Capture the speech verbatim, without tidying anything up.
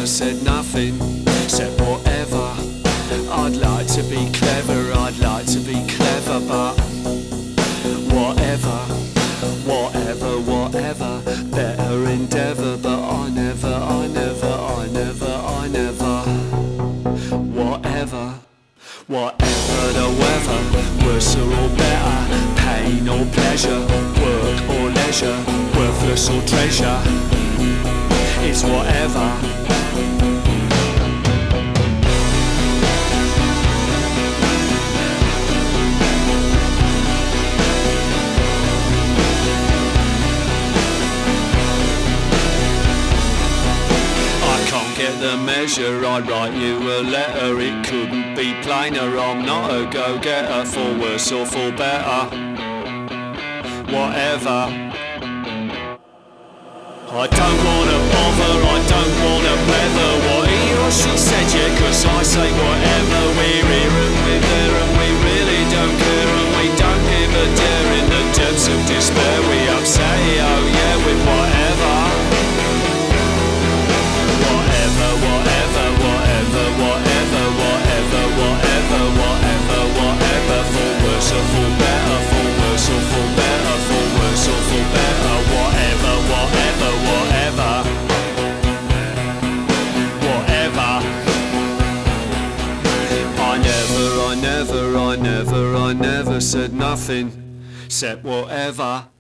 said nothing, said whatever. I'd like to be clever, I'd like to be clever, but whatever, whatever, whatever. Better endeavour, but I never, I never, I never, I never. Whatever, whatever the weather, worse or better, pain or pleasure, work or leisure, worthless or treasure, it's whatever. Get the measure, I'd write you a letter, it couldn't be plainer. I'm not a go-getter, for worse or for better, whatever. I don't wanna bother, I don't wanna blether what he or she said, yeah, cause I say whatever. We're here and we're there and we really don't care, and we don't give a dare. In the depths of despair we upset, oh yeah, with whatever. Whatever, whatever, whatever, whatever, whatever, whatever, whatever, for worse or for better, for worse or for better, for worse or for better, whatever, whatever, whatever, whatever. I never, I never, I never, I never said nothing, said whatever.